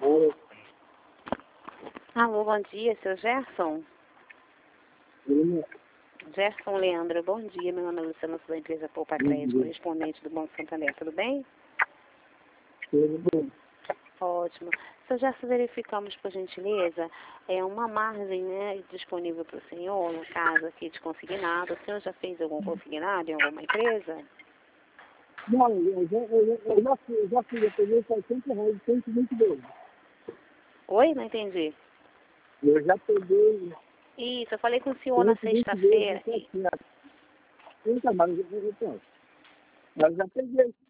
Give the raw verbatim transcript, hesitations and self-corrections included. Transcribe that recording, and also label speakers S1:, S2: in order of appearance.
S1: Alô,
S2: Alô, bom dia, seu Gerson?
S1: Sim.
S2: Gerson Leandro, bom dia. Meu nome é Luciana, sou da empresa Poupa Crédito,
S1: dia.
S2: correspondente do Banco Santander. Tudo bem?
S1: Tudo bom?
S2: Ótimo. Seu Gerson, verificamos, por gentileza, é uma margem, né, disponível para o senhor, no caso aqui de consignado. O senhor já fez algum consignado em alguma empresa?
S1: Não, eu já, eu, já- eu já fui, eu já fui, eu peguei seiscentos reais de cento e vinte e dois.
S2: Oi? Não entendi.
S1: Eu já peguei
S2: Isso, eu falei com o senhor na
S1: cento e vinte e dois de
S2: sexta-feira. e-
S1: setecentos. Então, mas eu, eu, eu, mas eu já peguei.